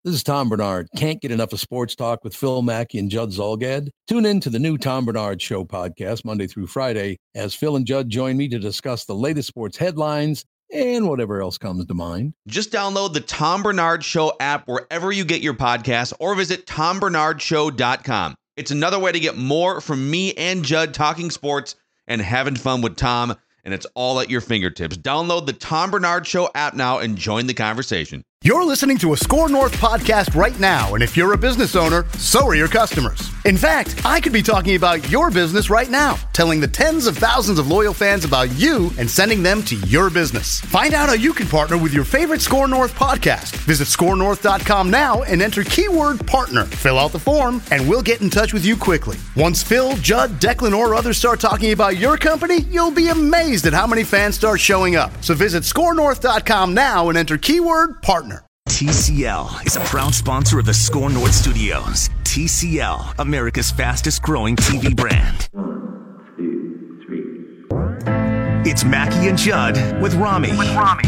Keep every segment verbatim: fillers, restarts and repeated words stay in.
This is Tom Bernard. Can't get enough of sports talk with Phil Mackey and Judd Zulgad? Tune in to the new Tom Bernard Show podcast Monday through Friday as Phil and Judd join me to discuss the latest sports headlines and whatever else comes to mind. Just download the Tom Bernard Show app wherever you get your podcasts or visit tom bernard show dot com. It's another way to get more from me and Judd talking sports and having fun with Tom, and it's all at your fingertips. Download the Tom Bernard Show app now and join the conversation. You're listening to a Score North podcast right now, and if you're a business owner, so are your customers. In fact, I could be talking about your business right now, telling the tens of thousands of loyal fans about you and sending them to your business. Find out how you can partner with your favorite Score North podcast. Visit score north dot com now and enter keyword partner. Fill out the form, and we'll get in touch with you quickly. Once Phil, Judd, Declan, or others start talking about your company, you'll be amazed at how many fans start showing up. So visit score north dot com now and enter keyword partner. T C L is a proud sponsor of the Score North Studios. T C L, America's fastest growing T V brand. One, two, three. It's Mackey and Judd with Rami. With Rami.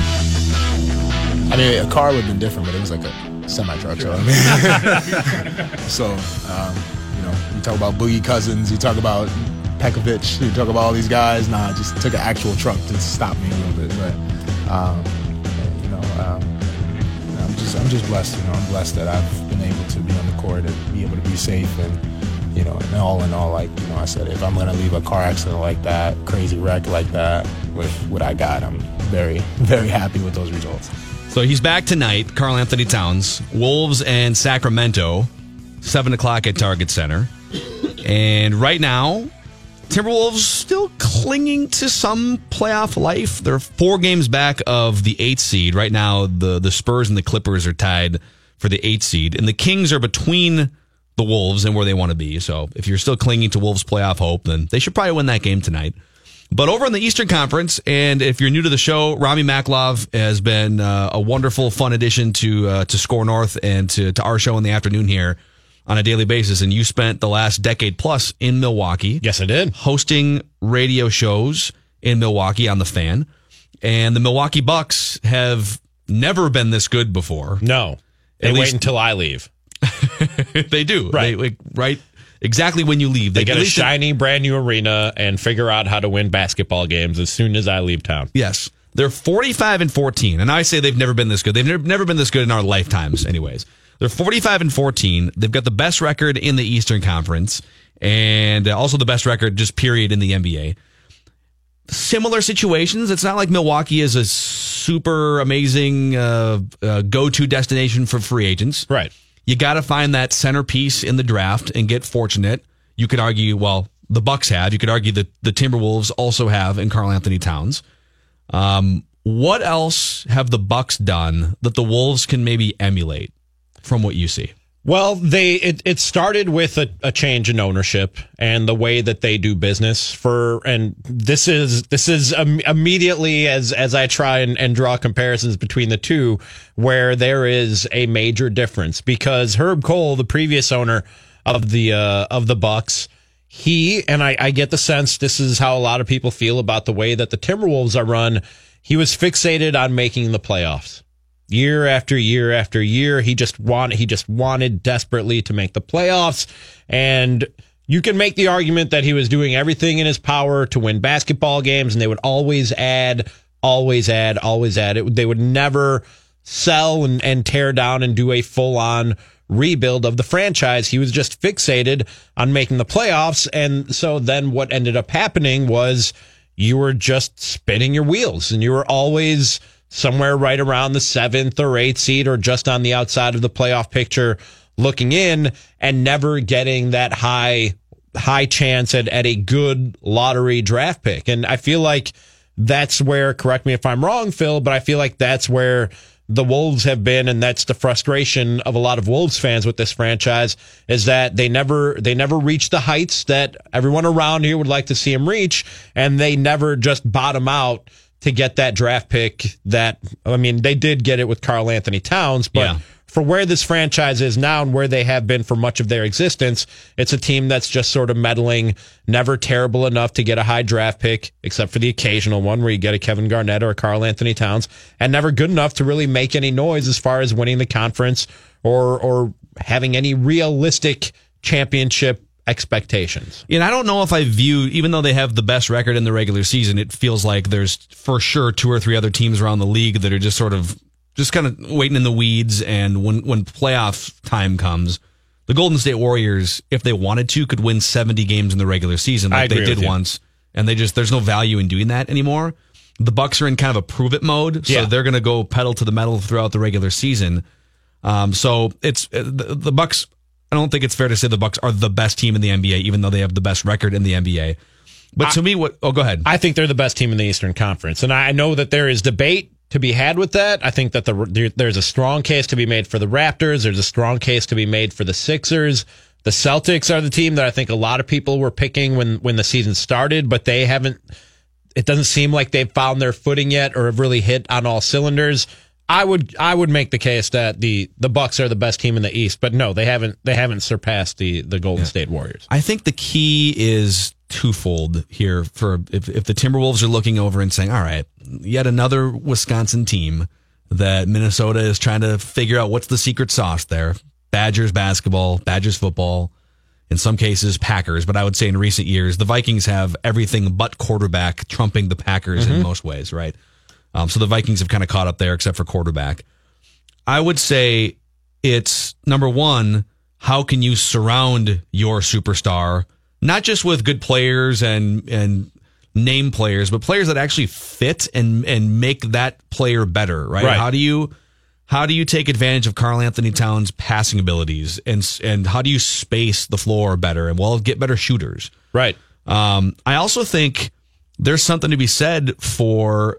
I mean, a car would have been different, but it was like a semi-truck. So, I mean, so um, you know, you talk about Boogie Cousins, you talk about Pekovic, you talk about all these guys. Nah, I just took an actual truck to stop me a little bit. But, um, you know, um, I'm just I'm just blessed. You know, I'm blessed that I've been able to be on the court and be able to be safe. And, you know, and all in all, like, you know, I said, if I'm going to leave a car accident like that, crazy wreck like that, with what I got, I'm very, very happy with those results. So he's back tonight, Karl Anthony Towns, Wolves and Sacramento, seven o'clock at Target Center. And right now, Timberwolves still clinging to some playoff life. They're four games back of the eighth seed. Right now, the, the Spurs and the Clippers are tied for the eighth seed. And the Kings are between the Wolves and where they want to be. So if you're still clinging to Wolves playoff hope, then they should probably win that game tonight. But over in the Eastern Conference, and if you're new to the show, Rami Maklov has been uh, a wonderful, fun addition to uh, to Score North and to, to our show in the afternoon here on a daily basis. And you spent the last decade plus in Milwaukee. Yes, I did. Hosting radio shows in Milwaukee on The Fan. And the Milwaukee Bucks have never been this good before. No. They At wait least, until I leave. They do. Right. They, like, right. Exactly when you leave. They, they get a shiny, brand new arena and figure out how to win basketball games as soon as I leave town. Yes. They're forty-five and fourteen. And I say they've never been this good. They've never, never been this good in our lifetimes, anyways. They're forty-five and fourteen. They've got the best record in the Eastern Conference and also the best record, just period, in the N B A. Similar situations. It's not like Milwaukee is a super amazing uh, uh, go-to destination for free agents. Right. You got to find that centerpiece in the draft and get fortunate. You could argue, well, the Bucks have. You could argue that the Timberwolves also have in Karl Anthony Towns. Um, what else have the Bucks done that the Wolves can maybe emulate from what you see? Well, they it, it started with a, a change in ownership and the way that they do business. For and this is this is um, immediately as as I try and, and draw comparisons between the two, where there is a major difference, because Herb Cole, the previous owner of the uh, of the Bucks, he and I, I get the sense this is how a lot of people feel about the way that the Timberwolves are run. He was fixated on making the playoffs. Year after year after year, he just wanted he just wanted desperately to make the playoffs. And you can make the argument that he was doing everything in his power to win basketball games, and they would always add, always add, always add. It, they would never sell and, and tear down and do a full-on rebuild of the franchise. He was just fixated on making the playoffs. And so then what ended up happening was you were just spinning your wheels, and you were always somewhere right around the seventh or eighth seed or just on the outside of the playoff picture looking in, and never getting that high high chance at, at a good lottery draft pick. And I feel like that's where, correct me if I'm wrong, Phil, but I feel like that's where the Wolves have been, and that's the frustration of a lot of Wolves fans with this franchise, is that they never they never reach the heights that everyone around here would like to see them reach, and they never just bottom out to get that draft pick that, I mean, they did get it with Karl Anthony Towns, but yeah. For where this franchise is now and where they have been for much of their existence, it's a team that's just sort of meddling, never terrible enough to get a high draft pick, except for the occasional one where you get a Kevin Garnett or a Karl Anthony Towns, and never good enough to really make any noise as far as winning the conference or or having any realistic championship expectations. And I don't know if I view, even though they have the best record in the regular season, it feels like there's for sure two or three other teams around the league that are just sort of just kind of waiting in the weeds. And when, when playoff time comes, the Golden State Warriors, if they wanted to, could win seventy games in the regular season like they did once. And they just, there's no value in doing that anymore. The Bucks are in kind of a prove it mode. So yeah. they're going to go pedal to the metal throughout the regular season. Um, so it's the, the Bucks. I don't think it's fair to say the Bucks are the best team in the N B A, even though they have the best record in the N B A. But to I, me, what? Oh, go ahead. I think they're the best team in the Eastern Conference, and I know that there is debate to be had with that. I think that the there's a strong case to be made for the Raptors. There's a strong case to be made for the Sixers. The Celtics are the team that I think a lot of people were picking when when the season started, but they haven't. It doesn't seem like they've found their footing yet, or have really hit on all cylinders. I would I would make the case that the, the Bucks are the best team in the East, but no, they haven't they haven't surpassed the, the Golden yeah. State Warriors. I think the key is twofold here for if, if the Timberwolves are looking over and saying, all right, yet another Wisconsin team that Minnesota is trying to figure out what's the secret sauce there. Badgers basketball, Badgers football, in some cases Packers, but I would say in recent years the Vikings have everything but quarterback trumping the Packers mm-hmm. in most ways, right? Um, so the Vikings have kind of caught up there, except for quarterback. I would say it's, number one, how can you surround your superstar, not just with good players and and name players, but players that actually fit and and make that player better, right? right. How do you how do you take advantage of Karl Anthony Towns' passing abilities, and and how do you space the floor better and well get better shooters? Right. Um, I also think there's something to be said for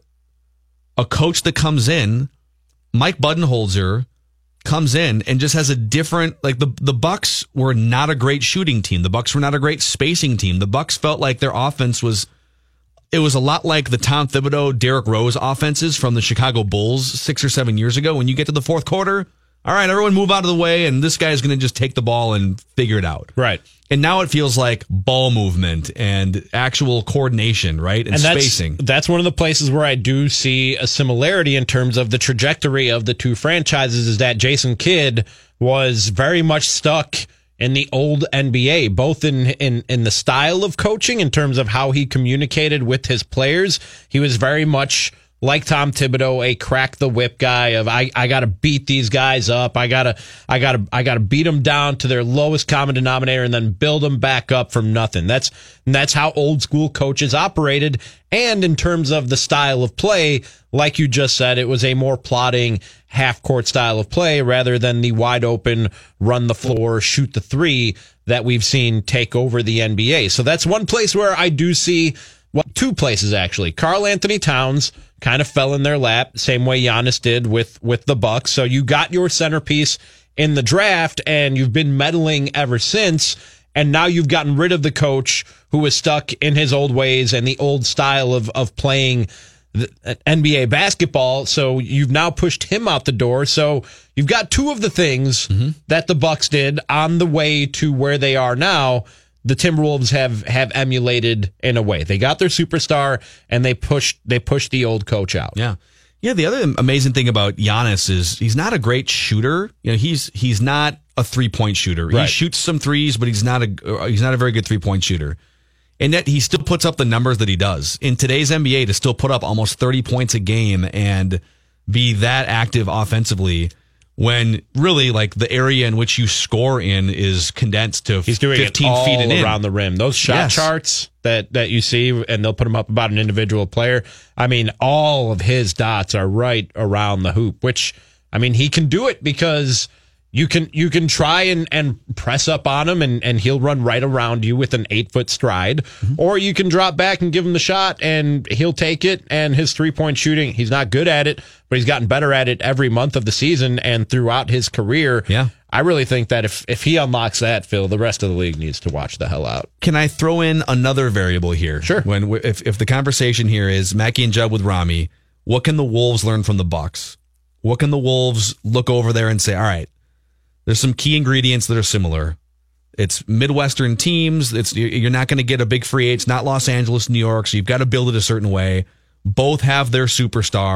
a coach that comes in, Mike Budenholzer comes in and just has a different, like the, the Bucks were not a great shooting team. The Bucks were not a great spacing team. The Bucks felt like their offense was, it was a lot like the Tom Thibodeau, Derrick Rose offenses from the Chicago Bulls six or seven years ago. When you get to the fourth quarter, all right, everyone move out of the way, and this guy is going to just take the ball and figure it out. Right. And now it feels like ball movement and actual coordination, right? And, and that's, spacing. That's one of the places where I do see a similarity in terms of the trajectory of the two franchises, is that Jason Kidd was very much stuck in the old N B A, both in, in, in the style of coaching, in terms of how he communicated with his players. He was very much like Tom Thibodeau, a crack the whip guy of I, I got to beat these guys up. I gotta I gotta I gotta beat them down to their lowest common denominator and then build them back up from nothing. That's that's how old school coaches operated. And in terms of the style of play, like you just said, it was a more plodding half court style of play rather than the wide open run the floor, shoot the three that we've seen take over the N B A. So that's one place where I do see, well, two places actually. Karl Anthony Towns kind of fell in their lap, same way Giannis did with, with the Bucks. So you got your centerpiece in the draft, and you've been meddling ever since. And now you've gotten rid of the coach who was stuck in his old ways and the old style of, of playing the N B A basketball. So you've now pushed him out the door. So you've got two of the things mm-hmm. that the Bucks did on the way to where they are now. The Timberwolves have, have emulated in a way. They got their superstar and they pushed they pushed the old coach out. Yeah. Yeah, the other amazing thing about Giannis is he's not a great shooter. You know, he's he's not a three-point shooter. Right. He shoots some threes, but he's not a he's not a very good three-point shooter. And yet he still puts up the numbers that he does. In today's N B A, to still put up almost thirty points a game and be that active offensively, when really like the area in which you score in is condensed to He's doing fifteen it all feet and around in. the rim. Those shot yes. charts that, that you see, and they'll put them up about an individual player. I mean, all of his dots are right around the hoop, which, I mean, he can do it because you can you can try and, and press up on him, and, and he'll run right around you with an eight-foot stride. Mm-hmm. Or you can drop back and give him the shot, and he'll take it, and his three-point shooting, he's not good at it, but he's gotten better at it every month of the season and throughout his career. Yeah. I really think that if, if he unlocks that, Phil, the rest of the league needs to watch the hell out. Can I throw in another variable here? Sure. When if, if the conversation here is Mackie and Judd with Rami, what can the Wolves learn from the Bucks? What can the Wolves look over there and say, all right, there's some key ingredients that are similar. It's Midwestern teams. It's you're not going to get a big free eight. It's not Los Angeles, New York, so you've got to build it a certain way. Both have their superstar.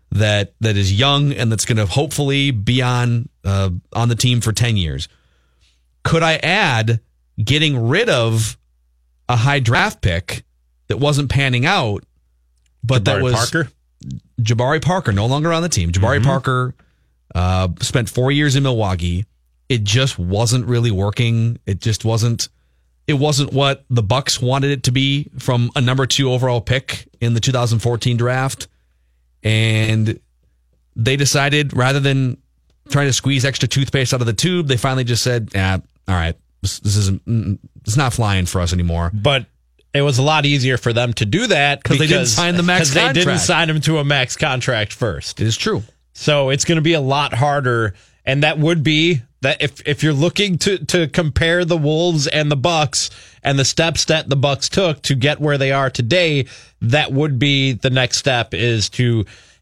that that is young and that's going to hopefully be on uh, on the team for ten years. Could I add getting rid of a high draft pick that wasn't panning out, but Jabari that was Parker? Jabari Parker, no longer on the team. Jabari mm-hmm. Parker uh, spent four years in Milwaukee. It just wasn't really working. It just wasn't. It wasn't what the Bucks wanted it to be from a number two overall pick in the two thousand fourteen draft. And they decided, rather than trying to squeeze extra toothpaste out of the tube, they finally just said, "Yeah, all right, this, this isn't. It's not flying for us anymore." But it was a lot easier for them to do that because they didn't sign the max contract. They didn't sign him to a max contract first. It is true. So it's going to be a lot harder, and that would be that if if you're looking to to compare the Wolves and the Bucks and the steps that the Bucks took to get where they are today, that would be the next step is to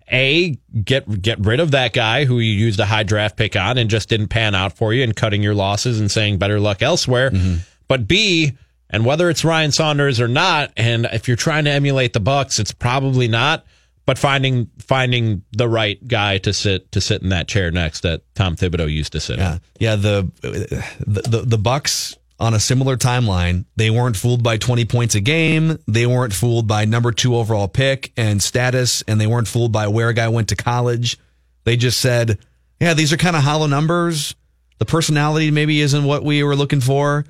A, get get rid of that guy who you used a high draft pick on and just didn't pan out for you, and cutting your losses and saying better luck elsewhere. Mm-hmm. But B, and whether it's Ryan Saunders or not, and if you're trying to emulate the Bucks, it's probably not. But finding finding the right guy to sit to sit in that chair next that Tom Thibodeau used to sit yeah. in. Yeah, the, the the the Bucks on a similar timeline, they weren't fooled by twenty points a game. They weren't fooled by number two overall pick and status, and they weren't fooled by where a guy went to college. They just said, yeah, these are kind of hollow numbers. The personality maybe isn't what we were looking for.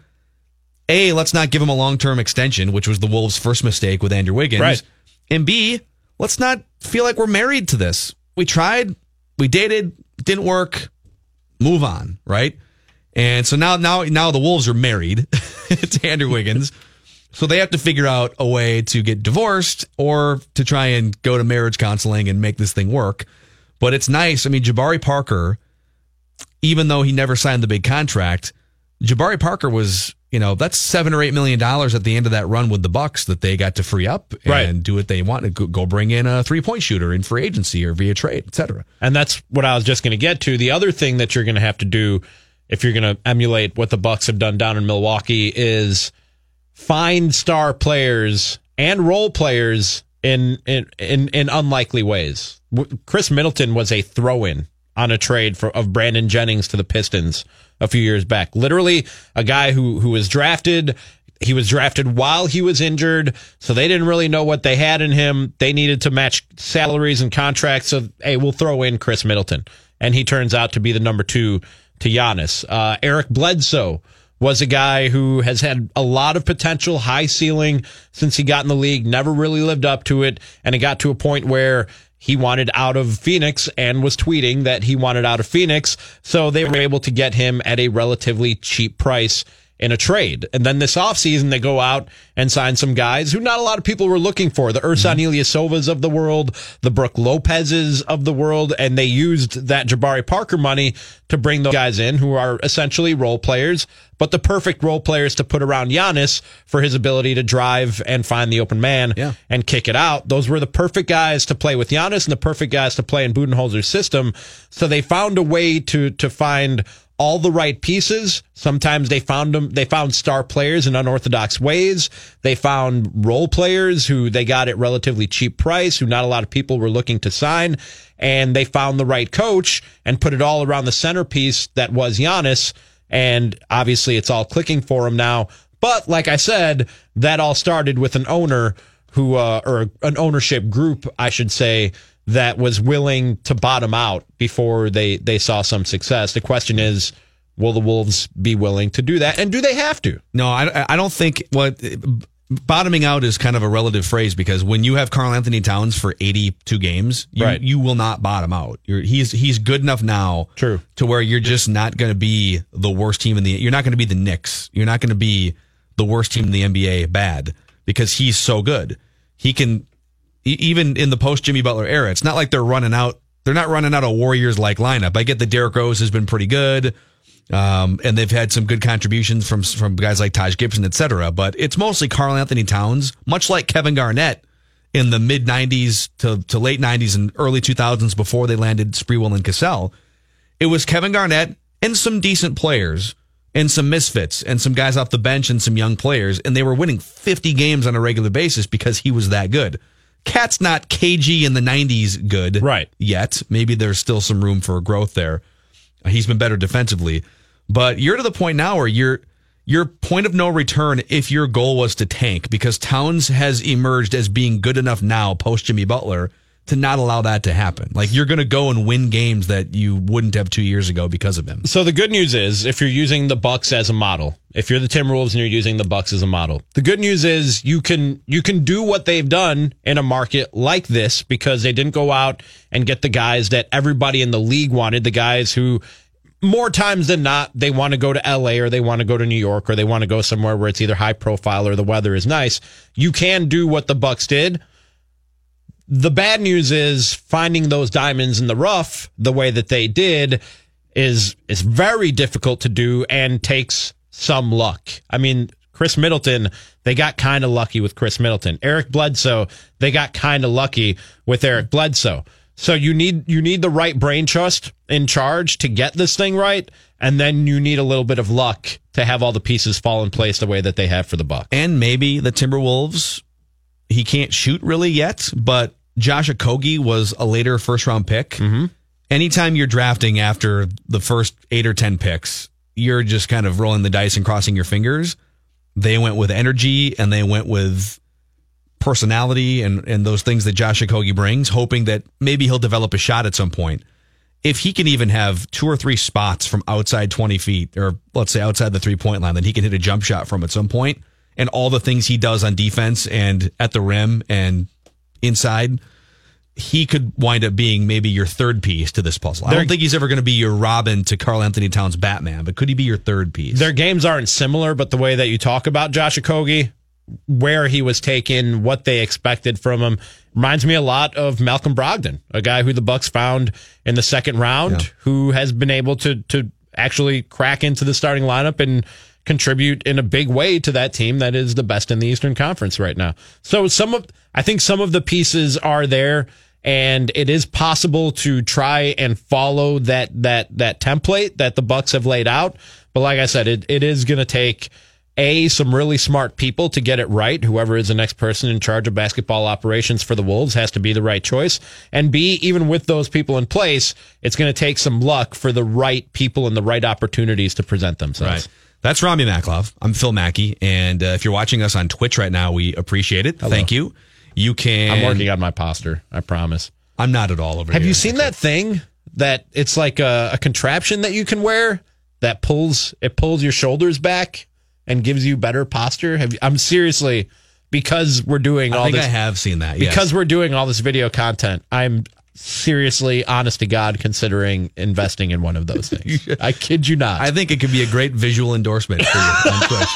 A, let's not give him a long-term extension, which was the Wolves' first mistake with Andrew Wiggins. Right. And B, let's not feel like we're married to this. We tried, we dated, didn't work, move on, right? And so now now, now the Wolves are married to Andrew Wiggins. So they have to figure out a way to get divorced or to try and go to marriage counseling and make this thing work. But it's nice. I mean, Jabari Parker, even though he never signed the big contract, Jabari Parker was, you know, that's seven or eight million dollars at the end of that run with the Bucks that they got to free up and right. do what they want. Go bring in a three point shooter in free agency or via trade, et cetera. And that's what I was just going to get to. The other thing that you're going to have to do if you're going to emulate what the Bucks have done down in Milwaukee is find star players and role players in in in, in unlikely ways. Chris Middleton was a throw-in on a trade for, of Brandon Jennings to the Pistons a few years back. Literally a guy who, who was drafted. He was drafted while he was injured, so they didn't really know what they had in him. They needed to match salaries and contracts. So, hey, we'll throw in Chris Middleton. And he turns out to be the number two to Giannis. Uh, Eric Bledsoe was a guy who has had a lot of potential, high ceiling since he got in the league, never really lived up to it, and it got to a point where he wanted out of Phoenix and was tweeting that he wanted out of Phoenix, so they were able to get him at a relatively cheap price in a trade. And then this offseason, they go out and sign some guys who not a lot of people were looking for. The Ersan mm-hmm. Ilyasovas of the world, the Brook Lopez's of the world, and they used that Jabari Parker money to bring those guys in who are essentially role players, but the perfect role players to put around Giannis for his ability to drive and find the open man yeah. and kick it out. Those were the perfect guys to play with Giannis and the perfect guys to play in Budenholzer's system. So they found a way to to find all the right pieces. Sometimes they found them, they found star players in unorthodox ways. They found role players who they got at relatively cheap price, who not a lot of people were looking to sign. And they found the right coach and put it all around the centerpiece that was Giannis. And obviously it's all clicking for him now. But like I said, that all started with an owner who, uh, or an ownership group, I should say, that was willing to bottom out before they, they saw some success. The question is, will the Wolves be willing to do that? And do they have to? No, I, I don't think what bottoming out is kind of a relative phrase, because when you have Karl Anthony Towns for eighty-two games, you, right. you will not bottom out. You're, he's he's good enough now True. to where you're just not going to be the worst team in the, you're not going to be the Knicks. You're not going to be the worst team in the N B A bad, because he's so good. He can, even in the post Jimmy Butler era, it's not like they're running out. They're not running out a Warriors-like lineup. I get that Derrick Rose has been pretty good, um, and they've had some good contributions from from guys like Taj Gibson, et cetera. But it's mostly Karl Anthony Towns, much like Kevin Garnett in the mid nineties to, to late nineties and early two thousands before they landed Sprewell and Cassell. It was Kevin Garnett and some decent players and some misfits and some guys off the bench and some young players, and they were winning fifty games on a regular basis because he was that good. Cat's not K G in the nineties good right. yet. Maybe there's still some room for growth there. He's been better defensively. But you're to the point now where you're your point of no return if your goal was to tank, because Towns has emerged as being good enough now post Jimmy Butler to not allow that to happen. Like, you're going to go and win games that you wouldn't have two years ago because of him. So the good news is, if you're using the Bucks as a model, if you're the Timberwolves and you're using the Bucks as a model, the good news is you can you can do what they've done in a market like this, because they didn't go out and get the guys that everybody in the league wanted, the guys who more times than not, they want to go to L A or they want to go to New York or they want to go somewhere where it's either high profile or the weather is nice. You can do what the Bucks did. The bad news is finding those diamonds in the rough the way that they did is is very difficult to do and takes some luck. I mean, Chris Middleton, they got kind of lucky with Chris Middleton. Eric Bledsoe, they got kind of lucky with Eric Bledsoe. So you need you need the right brain trust in charge to get this thing right, and then you need a little bit of luck to have all the pieces fall in place the way that they have for the Bucks. And maybe the Timberwolves, he can't shoot really yet, but Josh Okogie was a later first-round pick. Mm-hmm. Anytime you're drafting after the first eight or ten picks, you're just kind of rolling the dice and crossing your fingers. They went with energy, and they went with personality and, and those things that Josh Okogie brings, hoping that maybe he'll develop a shot at some point. If he can even have two or three spots from outside twenty feet, or let's say outside the three-point line, that he can hit a jump shot from at some point, and all the things he does on defense and at the rim and inside, he could wind up being maybe your third piece to this puzzle. I don't think he's ever going to be your Robin to Karl Anthony Towns Batman, but could he be your third piece? Their games aren't similar, but the way that you talk about Josh Okogie, where he was taken, what they expected from him, reminds me a lot of Malcolm Brogdon, a guy who the Bucks found in the second round, yeah. who has been able to to actually crack into the starting lineup and contribute in a big way to that team that is the best in the Eastern Conference right now. So some of, I think some of the pieces are there, and it is possible to try and follow that that that template that the Bucks have laid out. But like I said, it, it is going to take A, some really smart people to get it right. Whoever is the next person in charge of basketball operations for the Wolves has to be the right choice. And B, even with those people in place, it's going to take some luck for the right people and the right opportunities to present themselves. Right. That's Rami Maklov. I'm Phil Mackey. And uh, if you're watching us on Twitch right now, we appreciate it. Hello. Thank you. You can. I'm working on my posture. I promise. I'm not at all over Have here. you seen that thing that it's like a, a contraption that you can wear that pulls, it pulls your shoulders back and gives you better posture? Have you, I'm seriously, because we're doing all I think this. I have seen that. Because yes. we're doing all this video content, I'm seriously, honest to God, considering investing in one of those things. I kid you not. I think it could be a great visual endorsement for you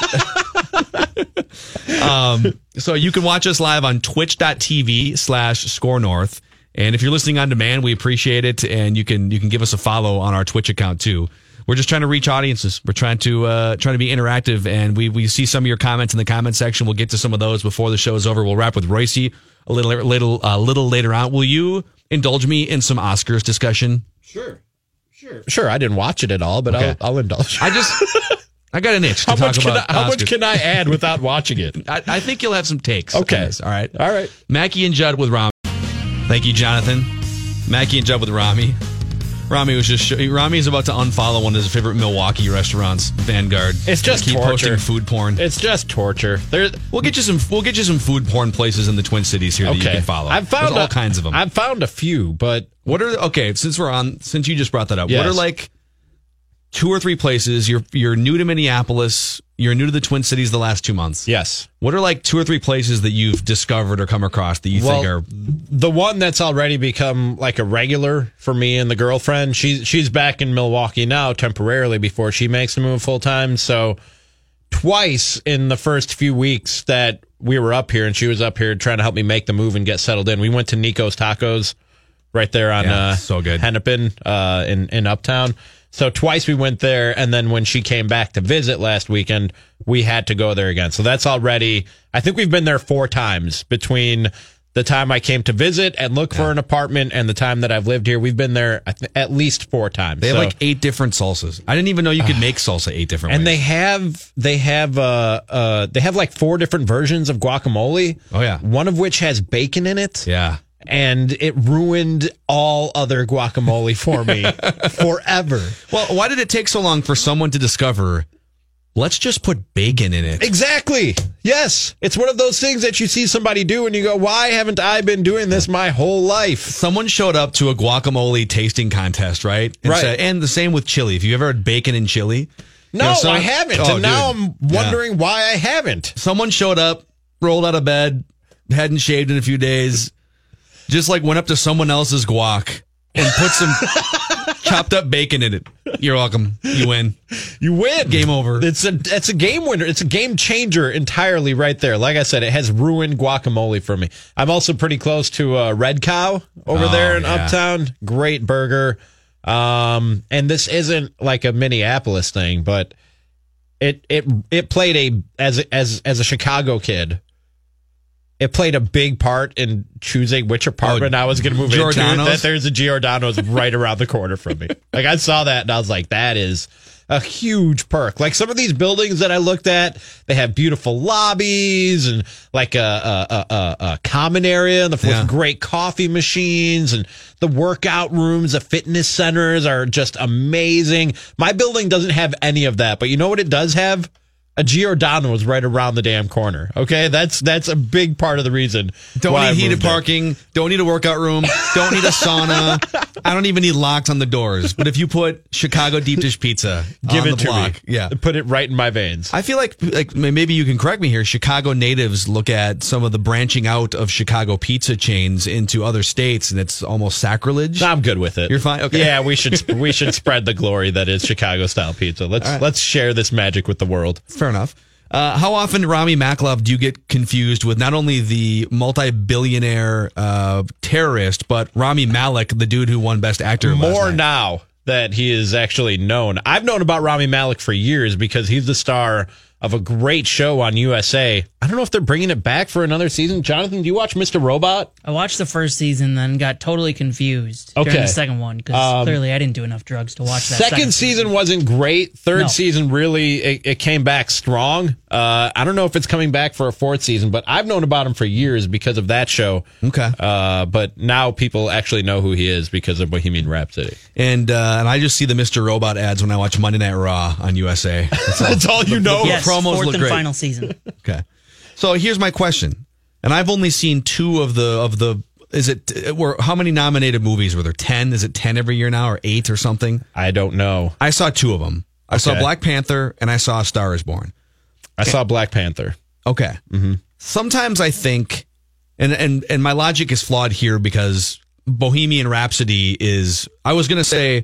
on Twitch. um, so you can watch us live on twitch.tv slash score north. And if you're listening on demand, we appreciate it. And you can you can give us a follow on our Twitch account too. We're just trying to reach audiences. We're trying to uh, trying to be interactive, and we we see some of your comments in the comment section. We'll get to some of those before the show is over. We'll wrap with Royce a little little uh, little later on. Will you indulge me in some Oscars discussion? Sure, sure, sure. I didn't watch it at all, but okay. I'll, I'll indulge. I just I got an itch to how talk much about. Can I, how Oscars. much can I add without watching it? I, I think you'll have some takes. Okay, this, all right, all right. Mackie and Judd with Rami. Thank you, Jonathan. Mackie and Judd with Rami. Rami was just Rami is about to unfollow one of his favorite Milwaukee restaurants, Vanguard. It's just keep torture. posting food porn. It's just torture. There, we'll get you some. We'll get you some food porn places in the Twin Cities here okay. that you can follow. I've found There's all a, kinds of them. I've found a few, but what are okay? Since we're on, since you just brought that up, yes. what are like two or three places? You're you're new to Minneapolis. You're new to the Twin Cities the last two months. Yes. What are like two or three places that you've discovered or come across that you well, think are the one that's already become like a regular for me and the girlfriend? She's she's back in Milwaukee now temporarily before she makes the move full time. So twice in the first few weeks that we were up here and she was up here trying to help me make the move and get settled in, we went to Nico's Tacos right there on yeah, uh, so good. Hennepin uh, in in Uptown. So twice we went there, and then when she came back to visit last weekend, we had to go there again. So that's already, I think we've been there four times between the time I came to visit and look Yeah. for an apartment, and the time that I've lived here. We've been there I th- at least four times. They have So- like eight different salsas. I didn't even know you could make salsa eight different and ways. they have they have uh uh they have like four different versions of guacamole. Oh, yeah. One of which has bacon in it. yeah. And it ruined all other guacamole for me forever. Well, why did it take so long for someone to discover, let's just put bacon in it? Exactly. Yes. It's one of those things that you see somebody do and you go, why haven't I been doing this my whole life? Someone showed up to a guacamole tasting contest, right? And Right. said- and the same with chili. If you ever had bacon and chili. No, you know, some- I haven't. Oh, and now dude. I'm wondering why I haven't. Someone showed up, rolled out of bed, hadn't shaved in a few days, just like went up to someone else's guac and put some chopped up bacon in it. You're welcome. You win. You win. Game over. It's a it's a game winner. It's a game changer entirely right there. Like I said, it has ruined guacamole for me. I'm also pretty close to uh, Red Cow over Oh, there in yeah. Uptown. Great burger. Um, and this isn't like a Minneapolis thing, but it it it played a as as as a Chicago kid. It played a big part in choosing which apartment Oh, I was going to move into. Giordano's? That there's a Giordano's right around the corner from me. Like I saw that and I was like, that is a huge perk. Like some of these buildings that I looked at, they have beautiful lobbies and like a a, a, a, a common area and the Yeah. with great coffee machines, and the workout rooms, the fitness centers are just amazing. My building doesn't have any of that, but you know what it does have? A Giordano's right around the damn corner. Okay, that's that's a big part of the reason. Don't why I need heated moved there. parking. Don't need a workout room. Don't need a sauna. I don't even need locks on the doors. But if you put Chicago deep dish pizza Give on it the to block, me. yeah. Put it right in my veins. I feel like like maybe you can correct me here. Chicago natives look at some of the branching out of Chicago pizza chains into other states, and it's almost sacrilege. I'm good with it. You're fine? Okay. Yeah, we should we should spread the glory that is Chicago style pizza. Let's All right. let's share this magic with the world. Fair enough. Uh, how often, Rami Makhlov, do you get confused with not only the multi-billionaire uh, terrorist, but Rami Malek, the dude who won Best Actor last More night? now that he is actually known. I've known about Rami Malek for years because he's the star of a great show on U S A. I don't know if they're bringing it back for another season. Jonathan, do you watch Mister Robot? I watched the first season, then got totally confused Okay. during the second one because Um, clearly I didn't do enough drugs to watch that. Second, season, wasn't great. Third No. season really it, it came back strong. Uh, I don't know if it's coming back for a fourth season, but I've known about him for years because of that show. Okay. Uh, but now people actually know who he is because of Bohemian Rhapsody. And uh, and I just see the Mister Robot ads when I watch Monday Night Raw on U S A. That's all, That's all you know. Yes, promos fourth look and great. final season. Okay. So here's my question. And I've only seen two of the of the is it were how many nominated movies were there? ten? Is it ten every year now or eight or something? I don't know. I saw two of them. I saw Okay. Black Panther and I saw A Star Is Born. I saw Black Panther. Okay. Mm-hmm. Sometimes I think, and, and, and my logic is flawed here because Bohemian Rhapsody is, I was going to say,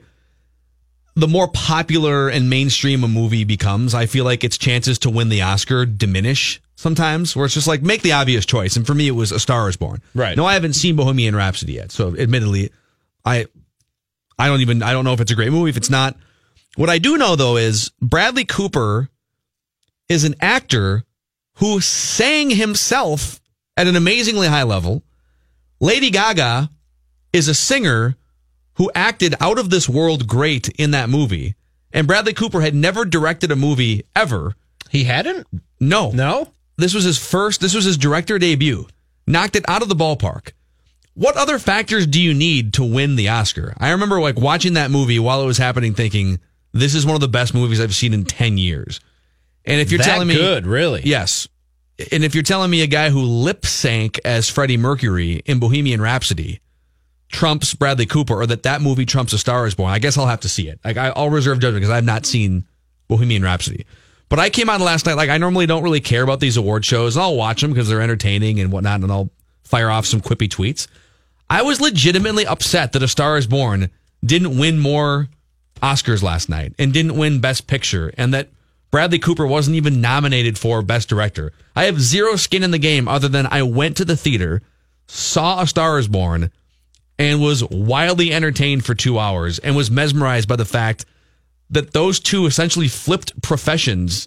the more popular and mainstream a movie becomes, I feel like its chances to win the Oscar diminish sometimes, where it's just like, make the obvious choice. And for me, it was A Star Is Born. Right. No, I haven't seen Bohemian Rhapsody yet. So admittedly, I, I don't even, I don't know if it's a great movie, if it's not. What I do know though is Bradley Cooper is an actor who sang himself at an amazingly high level. Lady Gaga is a singer who acted out of this world great in that movie. And Bradley Cooper had never directed a movie ever. He hadn't? No. No? This was his first, this was his director debut. Knocked it out of the ballpark. What other factors do you need to win the Oscar? I remember like watching that movie while it was happening thinking, this is one of the best movies I've seen in ten years. And if you're That telling me good, really? Yes. And if you're telling me a guy who lip sank as Freddie Mercury in Bohemian Rhapsody trumps Bradley Cooper, or that that movie trumps A Star Is Born, I guess I'll have to see it. Like I, I'll reserve judgment because I've not seen Bohemian Rhapsody. But I came on last night, like I normally don't really care about these award shows. I'll watch them because they're entertaining and whatnot, and I'll fire off some quippy tweets. I was legitimately upset that A Star Is Born didn't win more Oscars last night and didn't win Best Picture, and that Bradley Cooper wasn't even nominated for Best Director. I have zero skin in the game other than I went to the theater, saw A Star Is Born, and was wildly entertained for two hours and was mesmerized by the fact that those two essentially flipped professions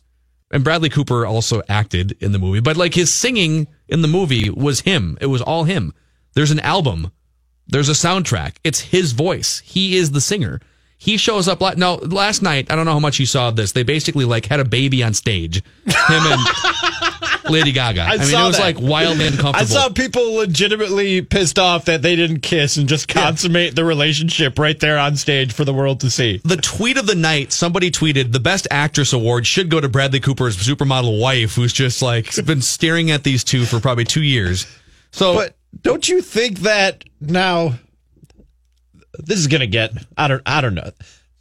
and Bradley Cooper also acted in the movie, but like his singing in the movie was him. It was all him. There's an album. There's a soundtrack. It's his voice. He is the singer. He shows up. La- now, last night, I don't know how much you saw of this. They basically like had a baby on stage. Him and Lady Gaga. I, I mean, it was that. like wildly uncomfortable. I saw people legitimately pissed off that they didn't kiss and just consummate yeah. the relationship right there on stage for the world to see. The tweet of the night, somebody tweeted, the Best Actress Award should go to Bradley Cooper's supermodel wife, who's just like been staring at these two for probably two years. So, but don't you think that now... This is going to get, I don't, I don't know.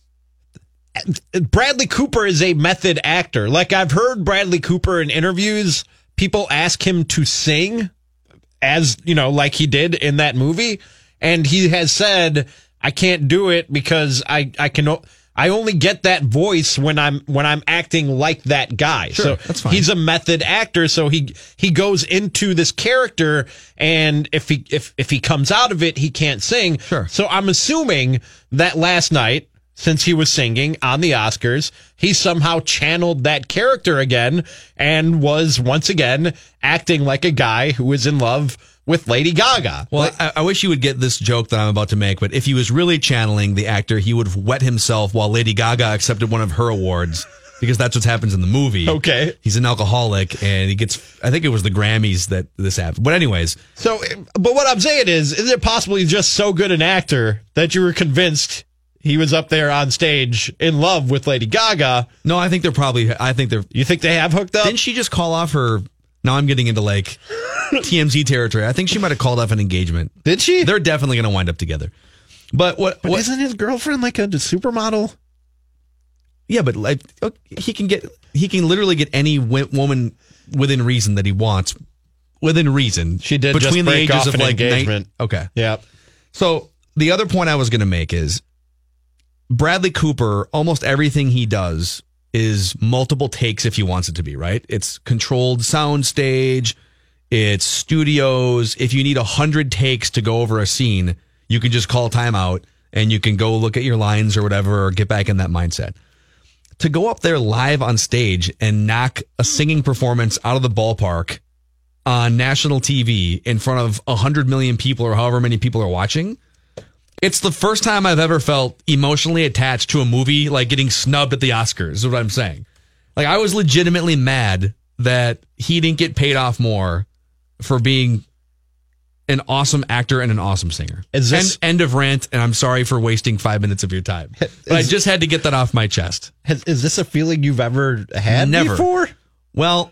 Bradley Cooper is a method actor. Like I've heard Bradley Cooper in interviews, people ask him to sing as, you know, like he did in that movie. And he has said, I can't do it because I, I can, I only get that voice when I'm, when I'm acting like that guy. Sure, so that's fine. He's a method actor. So he, he goes into this character, and if he, if, if he comes out of it, he can't sing. Sure. So I'm assuming that last night, since he was singing on the Oscars, he somehow channeled that character again and was once again acting like a guy who was in love with Lady Gaga. Well, like, I, I wish you would get this joke that I'm about to make, but if he was really channeling the actor, he would have wet himself while Lady Gaga accepted one of her awards, because that's what happens in the movie. Okay. He's an alcoholic, and he gets, I think it was the Grammys that this happened. But anyways. So, but what I'm saying is, is it possible he's just so good an actor that you were convinced he was up there on stage in love with Lady Gaga? No, I think they're probably, I think they're. You think they have hooked up? Didn't she just call off her, now I'm getting into like T M Z territory. I think she might have called off an engagement. Did she? They're definitely going to wind up together. But what, but what isn't his girlfriend like a supermodel? Yeah, but like he can get, he can literally get any w- woman within reason that he wants, within reason. She did between just the break ages off of an like engagement. Night, okay, yeah. So the other point I was going to make is Bradley Cooper. Almost everything he does is multiple takes if he wants it to be, right? It's controlled sound stage. It's studios. If you need a hundred takes to go over a scene, you can just call timeout and you can go look at your lines or whatever, or get back in that mindset. To go up there live on stage and knock a singing performance out of the ballpark on national T V in front of one hundred million people or however many people are watching, it's the first time I've ever felt emotionally attached to a movie like getting snubbed at the Oscars, is what I'm saying. Like, I was legitimately mad that he didn't get paid off more for being an awesome actor and an awesome singer. Is this, end, end of rant, and I'm sorry for wasting five minutes of your time. But is, I just had to get that off my chest. Has, is this a feeling you've ever had Never. before? Well,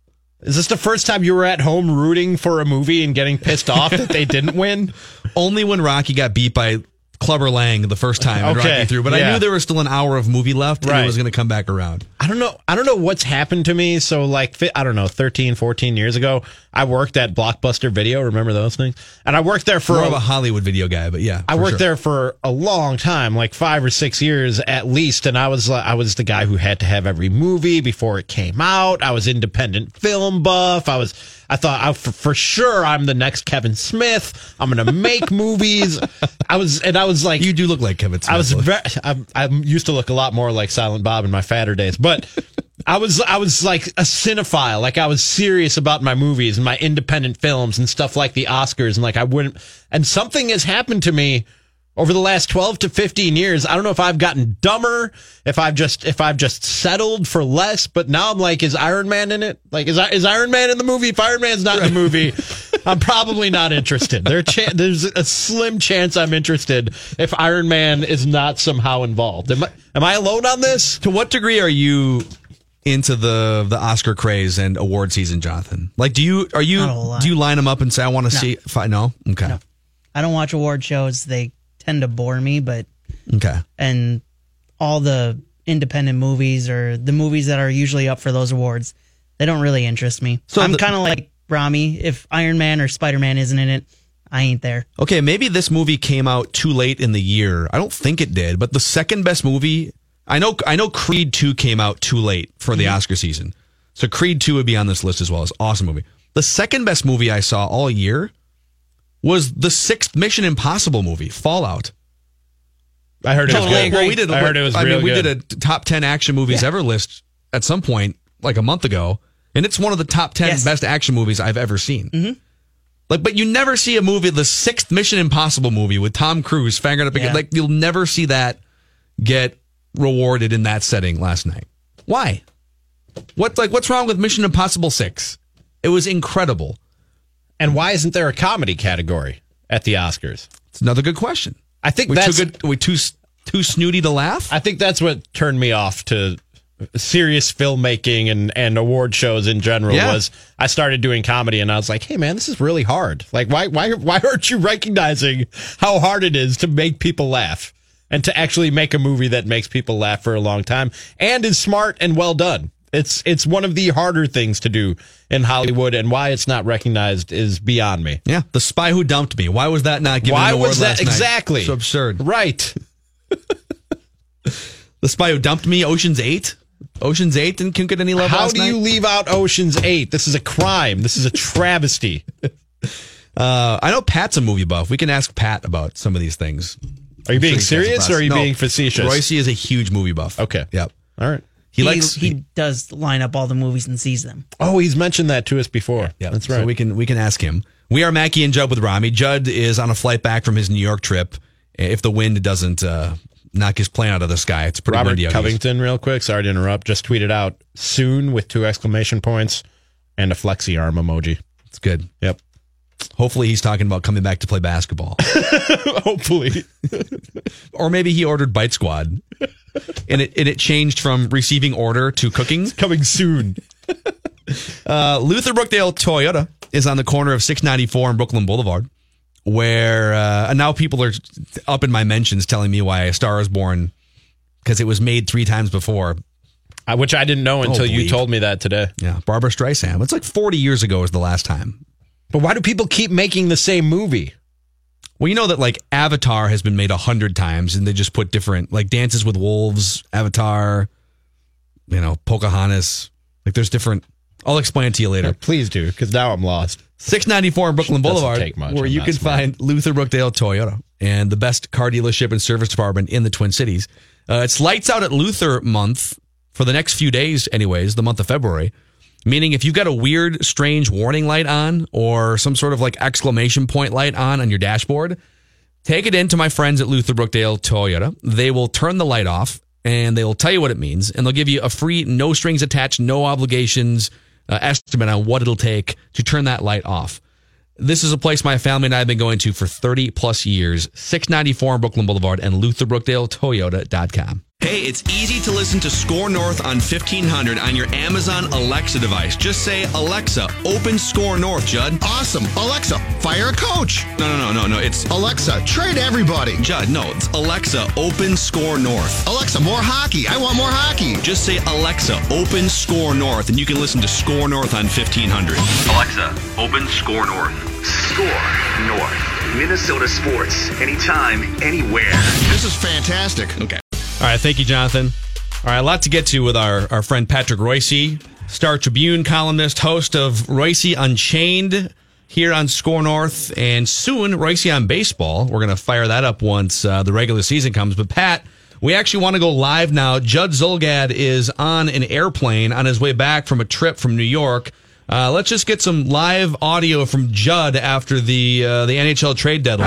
is this the first time you were at home rooting for a movie and getting pissed off that they didn't win? Only when Rocky got beat by Clubber Lang the first time and okay. Rocky through. But yeah. I knew there was still an hour of movie left, right. and it was going to come back around. I don't know. I don't know what's happened to me. So like, I don't know, thirteen, fourteen years ago, I worked at Blockbuster Video. Remember those things? And I worked there for more a, of a Hollywood video guy, but yeah. I worked sure. there for a long time, like five or six years at least. And I was, I was the guy who had to have every movie before it came out. I was independent film buff. I was, I thought I, for, for sure I'm the next Kevin Smith. I'm going to make movies. I was, and I was like, you do look like Kevin Smith. I was very, I, I used to look a lot more like Silent Bob in my fatter days, but I was, I was like a cinephile. Like I was serious about my movies and my independent films and stuff like the Oscars. And like, I wouldn't, and something has happened to me over the last twelve to fifteen years. I don't know if I've gotten dumber, if I've just, if I've just settled for less, but now I'm like, is Iron Man in it? Like, is, is Iron Man in the movie? If Iron Man's not in the movie, I'm probably not interested. There cha- there's a slim chance I'm interested if Iron Man is not somehow involved. Am I, am I alone on this? To what degree are you into the the Oscar craze and award season, Jonathan? Like, do you are you do you line them up and say, I want to No. see? If I, no, okay, No. I don't watch award shows. They tend to bore me, but okay, and all the independent movies or the movies that are usually up for those awards, they don't really interest me. So I'm the- kind of like Rami. If Iron Man or Spider-Man isn't in it, I ain't there. okay. Maybe this movie came out too late in the year. I don't think it did, but the second best movie. I know, I know Creed two came out too late for the mm-hmm. Oscar season. So Creed two would be on this list as well. It's an awesome movie. The second best movie I saw all year was the sixth Mission Impossible movie, Fallout. I heard it was Totally good. agree. Well, we did, I heard it was I real mean, we good. did a top ten action movies Yeah. ever list at some point like a month ago, and it's one of the top ten Yes. best action movies I've ever seen. Mhm. Like, but you never see a movie, the sixth Mission Impossible movie with Tom Cruise fingering up. Yeah. Like, you'll never see that get rewarded in that setting last night. Why? What like what's wrong with Mission Impossible six? It was incredible. And why isn't there a comedy category at the Oscars? It's another good question. I think we that's too good. We too too snooty to laugh. I think that's what turned me off to serious filmmaking and, and award shows in general. Yeah. Was I started doing comedy and I was like, hey man, this is really hard. Like, why why why aren't you recognizing how hard it is to make people laugh and to actually make a movie that makes people laugh for a long time and is smart and well done? It's it's one of the harder things to do in Hollywood, and why it's not recognized is beyond me. Yeah, The Spy Who Dumped Me. Why was that not given Why an award was that last night? exactly So absurd. Right? The Spy Who Dumped Me. Ocean's Eight. Ocean's Eight didn't couldn't get any love. How last do night? you leave out Ocean's Eight? This is a crime. This is a travesty. Uh, I know Pat's a movie buff. We can ask Pat about some of these things. Are you I'm being sure he serious does or are you no, being facetious? Royce is a huge movie buff. Okay. Yep. All right. He, He, likes. he does line up all the movies and sees them. Oh, he's mentioned that to us before. Yeah, That's right. So we can we can ask him. We are Mackie and Judd with Rami. Judd is on a flight back from his New York trip. If the wind doesn't uh, knock his plane out of the sky, it's pretty Robert windy out here. Covington, real quick. Sorry to interrupt. Just tweeted out soon with two exclamation points and a flexi arm emoji. It's good. Yep. Hopefully he's talking about coming back to play basketball. Hopefully. Or maybe he ordered Bite Squad. And it and it changed from receiving order to cooking. Coming soon. Uh, Luther Brookdale Toyota is on the corner of six ninety-four and Brooklyn Boulevard, where uh, and now people are up in my mentions telling me why A Star Is Born, because it was made three times before. Uh, which I didn't know until Oh, you bleep. told me that today. Yeah, Barbara Streisand. It's like forty years ago was the last time. But why do people keep making the same movie? Well, you know that like Avatar has been made a hundred times, and they just put different like Dances with Wolves, Avatar, you know, Pocahontas. Like there's different. I'll explain it to you later. Yeah, please do, because now I'm lost. six ninety-four in Brooklyn Doesn't Boulevard, take much, where I'm you not can smart. find Luther Brookdale Toyota and the best car dealership and service department in the Twin Cities. Uh, it's Lights Out at Luther month for the next few days, anyways, the month of February. Meaning if you've got a weird, strange warning light on or some sort of like exclamation point light on on your dashboard, take it in to my friends at Luther Brookdale Toyota. They will turn the light off and they will tell you what it means. And they'll give you a free, no strings attached, no obligations uh, estimate on what it'll take to turn that light off. This is a place my family and I have been going to for thirty plus years. six ninety-four on Brooklyn Boulevard and Luther Brookdale Toyota dot com. Hey, it's easy to listen to Score North on fifteen hundred on your Amazon Alexa device. Just say, Alexa, open Score North, Judd. Awesome. Alexa, fire a coach. No, no, no, no, no. It's Alexa, trade everybody. Judd. No, it's Alexa, open Score North. Alexa, more hockey. I want more hockey. Just say, Alexa, open Score North, and you can listen to Score North on fifteen hundred. Alexa, open Score North. Score North. Minnesota sports. Anytime, anywhere. This is fantastic. Okay. All right. Thank you, Jonathan. All right. A lot to get to with our, our friend Patrick Royce, Star Tribune columnist, host of Royce Unchained here on Score North, and soon Royce on Baseball. We're going to fire that up once uh, the regular season comes. But Pat, we actually want to go live now. Judd Zulgad is on an airplane on his way back from a trip from New York. Uh, let's just get some live audio from Judd after the uh, the N H L trade deadline.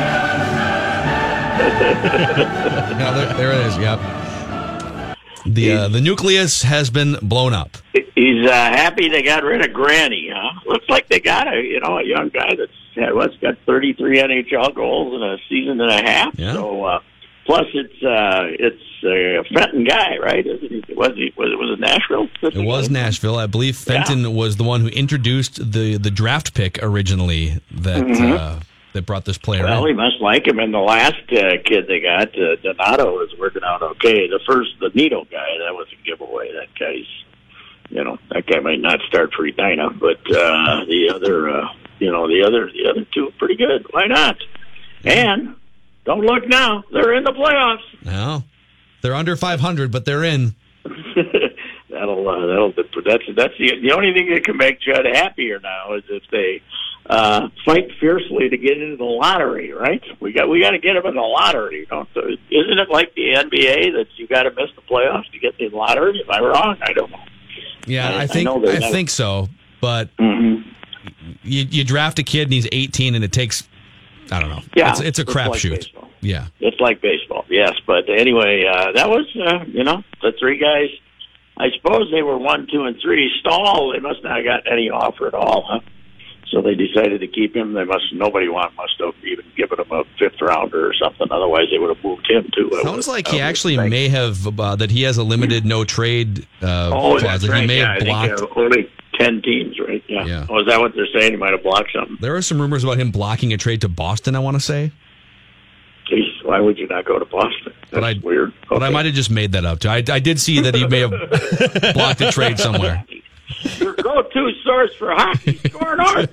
Yeah, there, there it is. Yep. The uh, the nucleus has been blown up. He's uh, happy they got rid of Granny, huh? Looks like they got a you know a young guy that's had what's got thirty-three N H L goals in a season and a half. Yeah. So uh, plus it's uh, it's a Fenton guy, right? Isn't he? Was he was it was it Nashville? It was Nashville. I believe Fenton yeah. was the one who introduced the, the draft pick originally that mm-hmm. uh, that brought this player well, in. he must like him. And the last uh, kid they got, uh, Donato, is working out okay. The first, the Nito guy, that was a giveaway. That guy's, you know, that guy might not start for Edina, but uh, the other, uh, you know, the other, the other two, pretty good. Why not? Yeah. And don't look now; they're in the playoffs. No, they're under five hundred, but they're in. that'll, uh, that'll. That's that's the the only thing that can make Judd happier now is if they. Uh, fight fiercely to get into the lottery, right? We got we got to get them in the lottery. Don't so isn't it like the N B A that you got to miss the playoffs to get in the lottery? Am I wrong? I don't know. Yeah, I, I think I, I, know never... think so. But mm-hmm. you you draft a kid and he's eighteen, and it takes I don't know. Yeah, it's, it's a crapshoot. Like baseball. Yeah, it's like baseball. Yes, but anyway, uh, that was uh, you know the three guys. I suppose they were one, two, and three. Stahl, they must not have got any offer at all, huh? So they decided to keep him. They must nobody want must have even given him a fifth rounder or something. Otherwise, they would have moved him too. Sounds like he actually think. may have uh, that he has a limited no trade uh, oh, clause. That's right. He may yeah, have blocked I think, uh, only ten teams, right? Yeah. yeah. Oh, is that what they're saying? He might have blocked something. There are some rumors about him blocking a trade to Boston. I want to say. Jeez, why would you not go to Boston? That's but I, weird. Okay. But I might have just made that up too. I, I did see that he may have blocked a trade somewhere. Your go-to source for hockey, Score North.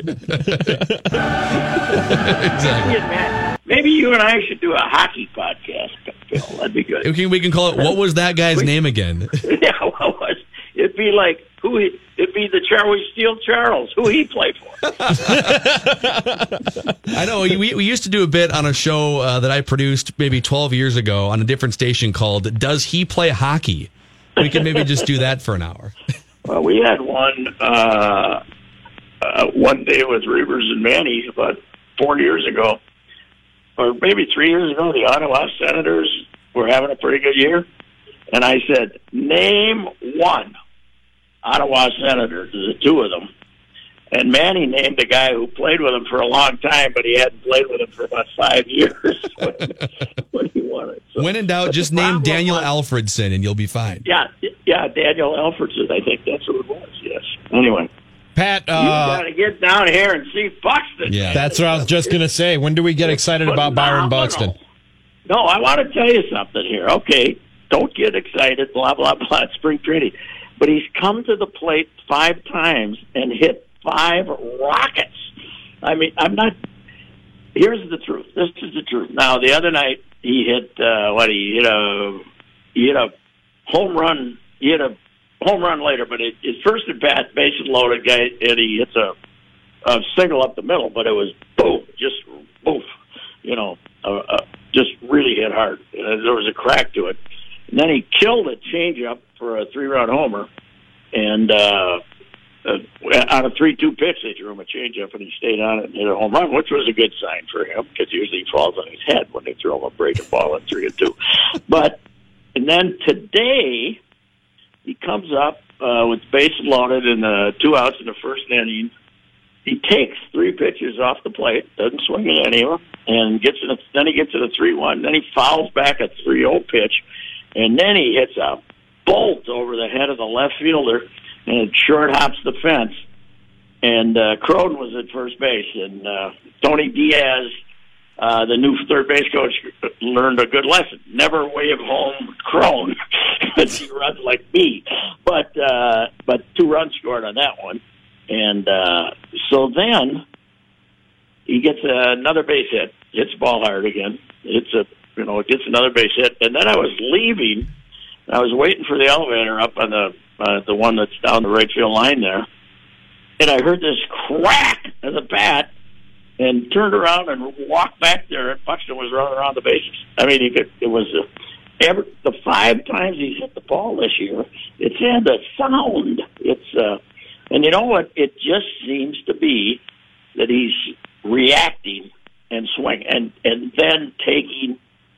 Exactly. Maybe you and I should do a hockey podcast, Phil. That'd be good. We can, we can call it. What was that guy's we, name again? Yeah, what was? It'd be like who? He, it'd be the Charlie Steele Charles. Who he played for? I know. We we used to do a bit on a show uh, that I produced maybe twelve years ago on a different station called "Does He Play Hockey?" We could maybe just do that for an hour. Well, we had one uh, uh, one day with Reavers and Manny about four years ago, or maybe three years ago. The Ottawa Senators were having a pretty good year, and I said, "Name one Ottawa Senator." The two of them, and Manny named a guy who played with him for a long time, but he hadn't played with him for about five years when, when he won it. So, when in doubt, just name Daniel was, Alfredson, and you'll be fine. Yeah, yeah, Daniel Alfredson. I think that's who it was. Yes. Anyway, Pat, uh, you got to get down here and see Buxton. Yeah, that's what I was just going to say. When do we get excited about Byron Buxton? No, I want to tell you something here. Okay, don't get excited. Blah blah blah. It's spring training, but he's come to the plate five times and hit five rockets. I mean, I'm not. Here's the truth. This is the truth. Now, the other night he hit uh, what he hit a he hit a home run. He hit a home run later, but it, his first at bat, bases loaded, guy, and he hits a, a single up the middle. But it was boom, just boof, you know, uh, uh, just really hit hard. Uh, there was a crack to it, and then he killed a changeup for a three-run homer, and. Uh, Uh, on a three two pitch, they threw him a changeup, and he stayed on it and hit a home run, which was a good sign for him because usually he falls on his head when they throw him a breaking ball at three and two. But and then today he comes up uh, with bases loaded and uh, two outs in the first inning. He takes three pitches off the plate, doesn't swing at any of them, and gets in a, then he gets to the three one. Then he fouls back a three oh pitch, and then he hits a bolt over the head of the left fielder. And it short hops the fence. And uh, Cronin was at first base. And uh, Tony Diaz, uh, the new third base coach, learned a good lesson. Never wave home Cronin because he runs like me. But uh, but two runs scored on that one. And uh, so then he gets another base hit. Hits the ball hard again. It's a you know it gets another base hit. And then I was leaving. I was waiting for the elevator up on the uh, the one that's down the right field line there, and I heard this crack of the bat, and turned around and walked back there, and Buxton was running around the bases. I mean, he could, it was uh, every, the five times he's hit the ball this year, it's had a sound. It's uh, and you know what? It just seems to be that he's reacting and swing, and and then taking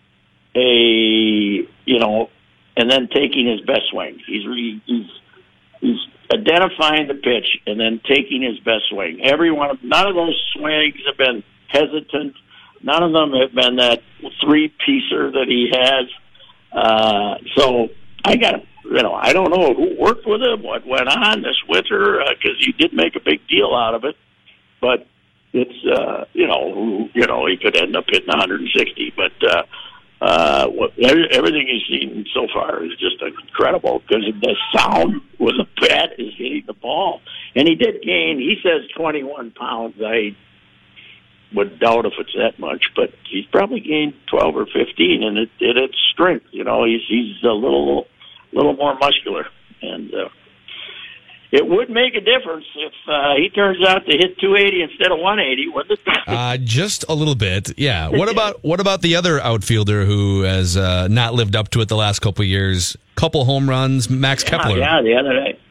a you know. And then taking his best swing. He's re, he's he's identifying the pitch and then taking his best swing. Every one of none of those swings have been hesitant. None of them have been that three piecer that he has. Uh, so I got you know I don't know who worked with him, what went on this winter because uh, he did make a big deal out of it. But it's uh, you know you know he could end up hitting one hundred sixty, but. Uh, Uh, everything he's seen so far is just incredible because the sound with the bat is hitting the ball. And he did gain, he says twenty-one pounds. I would doubt if it's that much, but he's probably gained twelve or fifteen, and it, it, it's strength. You know, he's, he's a little, little more muscular. And, uh, it would make a difference if uh, he turns out to hit two eighty instead of one eighty, wouldn't it? uh, just a little bit, yeah. What about what about the other outfielder who has uh, not lived up to it the last couple of years? Couple home runs, Max yeah, Kepler. Yeah, the other night.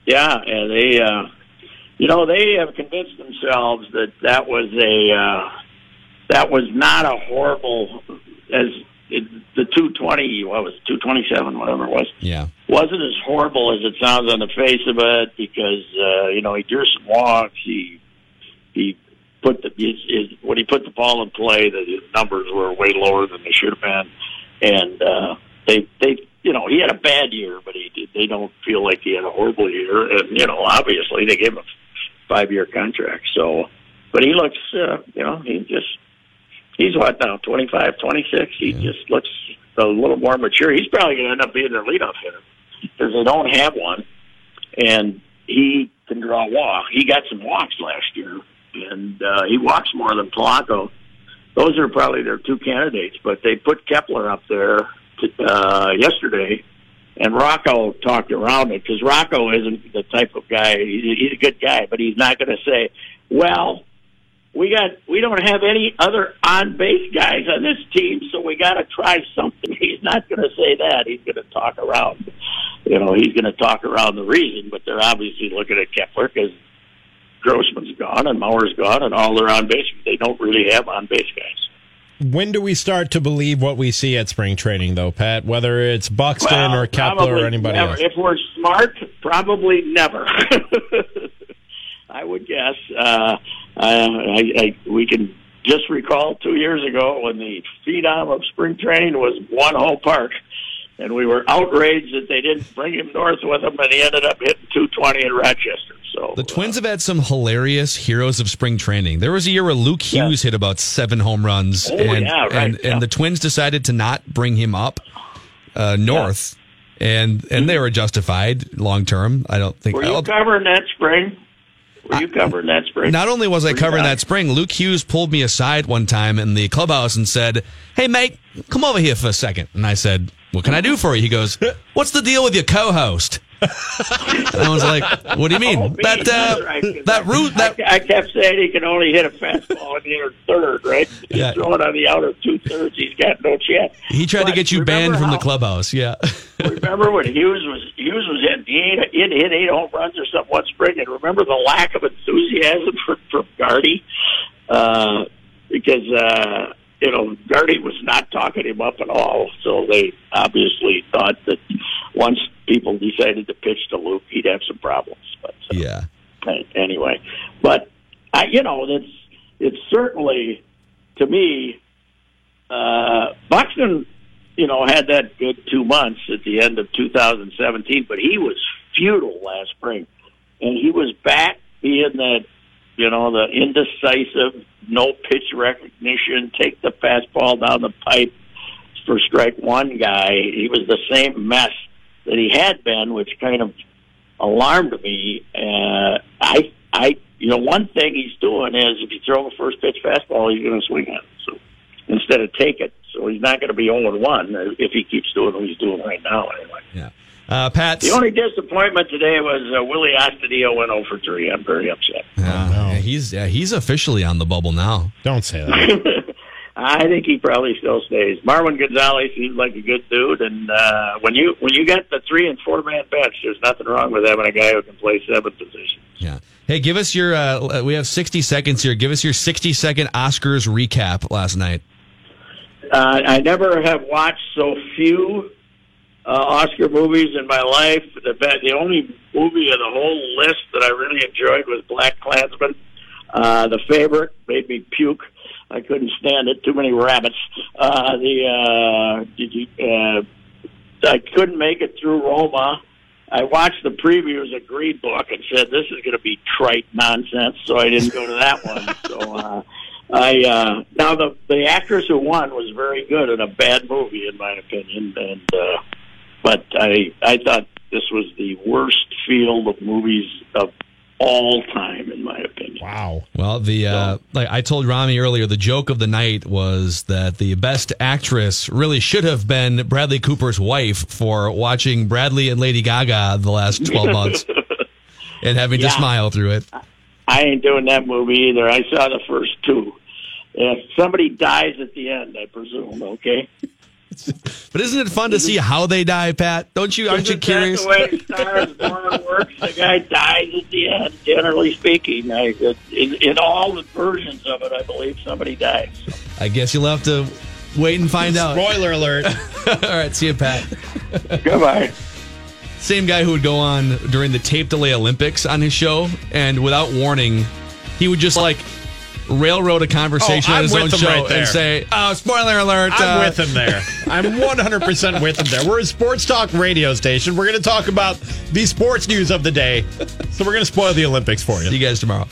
yeah, and they, uh, you know, they have convinced themselves that that was a uh, that was not a horrible as it, the two twenty. What was it, two twenty-seven, whatever it was. Yeah, wasn't as horrible as it sounds on the face of it because uh, you know he drew some walks. He he put the his, his, when he put the ball in play, the numbers were way lower than they should have been, and uh, they they. You know, he had a bad year, but he did, they don't feel like he had a horrible year. And, you know, obviously they gave him a five-year contract. So, but he looks, uh, you know, he just, he's what now, twenty-five, twenty-six? He yeah. just looks a little more mature. He's probably going to end up being their leadoff hitter because they don't have one. And he can draw a walk. He got some walks last year, and uh, he walks more than Polanco. Those are probably their two candidates, but they put Kepler up there Uh, yesterday, and Rocco talked around it because Rocco isn't the type of guy. He's, he's a good guy, but he's not going to say, "Well, we got we don't have any other on base guys on this team, so we got to try something." He's not going to say that. He's going to talk around. You know, he's going to talk around the reason. But they're obviously looking at Kepler because Grossman's gone and Mauer's gone, and all their on base they don't really have on base guys. When do we start to believe what we see at spring training, though, Pat? Whether it's Buxton well, or Kepler or anybody never. else? If we're smart, probably never. I would guess. Uh, I, I, we can just recall two years ago when the phenom of spring training was one whole park, and we were outraged that they didn't bring him north with them, and he ended up hitting two twenty in Rochester. So the Twins have had some hilarious heroes of spring training. There was a year where Luke Hughes yeah. hit about seven home runs, oh, and yeah, right. and, yeah. and the Twins decided to not bring him up uh, north, yeah. and and they were justified long term. I don't think. Were you covering that spring? Were you covering that spring? Not only was I covering that spring, Luke Hughes pulled me aside one time in the clubhouse and said, "Hey, mate, come over here for a second." And I said, "What can I do for you?" He goes, "What's the deal with your co-host?" And I was like, "What do you mean?" Oh, that uh, right, that route that I, I kept saying he can only hit a fastball in the inner third, right? He's yeah. throwing on the outer two thirds. He's got no chance. He tried but to get you banned from how, the clubhouse. Yeah. Remember when Hughes was Hughes was hitting eight, he hit eight home runs or something one spring, and remember the lack of enthusiasm for, for Gardy, uh, because uh, you know Gardy was not talking him up at all. So they obviously thought that once people decided to pitch to Luke, he'd have some problems. But uh, yeah. Anyway, but I, you know, it's it's certainly to me, uh, Buxton, you know, had that good two months at the end of two thousand seventeen, but he was futile last spring, and he was back being that, you know, the indecisive, no pitch recognition, take the fastball down the pipe for strike one guy. He was the same mess that he had been, which kind of alarmed me. Uh, I, I, you know, one thing he's doing is if you throw a first pitch fastball, he's going to swing at it. So instead of take it, so he's not going to be oh and one if he keeps doing what he's doing right now. Anyway. Yeah. Uh, Pat. The only disappointment today was uh, Willie Astudillo went oh for three. I'm very upset. Uh, yeah, he's yeah, he's officially on the bubble now. Don't say that. I think he probably still stays. Marwin Gonzalez seems like a good dude, and uh, when you when you get the three and four man bench, there's nothing wrong with having a guy who can play seven positions. Yeah. Hey, give us your. Uh, we have sixty seconds here. Give us your sixty second Oscars recap last night. Uh, I never have watched so few uh, Oscar movies in my life. The the only movie of the whole list that I really enjoyed was Black Klansman. Uh, The Favorite made me puke. I couldn't stand it. Too many rabbits. Uh, the uh, did you? Uh, I couldn't make it through Roma. I watched the previews of Green Book and said this is going to be trite nonsense, so I didn't go to that one. So uh, I uh, now the the actress who won was very good in a bad movie, in my opinion. And uh, but I I thought this was the worst field of movies of all time, in my opinion. Wow. Well, the uh, like I told Rami earlier, the joke of the night was that the best actress really should have been Bradley Cooper's wife for watching Bradley and Lady Gaga the last twelve months and having yeah. to smile through it. I ain't doing that movie either. I saw the first two. If somebody dies at the end, I presume, okay? But isn't it fun to see how they die, Pat? Don't you? Aren't you Isn't curious? that the way Star is Born works? The guy dies at the end, generally speaking. I, in, in all the versions of it, I believe somebody dies. I guess you'll have to wait and find out. Spoiler alert. All right, see you, Pat. Goodbye. Same guy who would go on during the tape delay Olympics on his show, and without warning, he would just like railroad a conversation Oh, on I'm his own with him show right there. and say, "Oh, spoiler alert!" I'm uh, with him there. I'm one hundred percent with him there. We're a sports talk radio station. We're going to talk about the sports news of the day. So we're going to spoil the Olympics for you. See you guys tomorrow.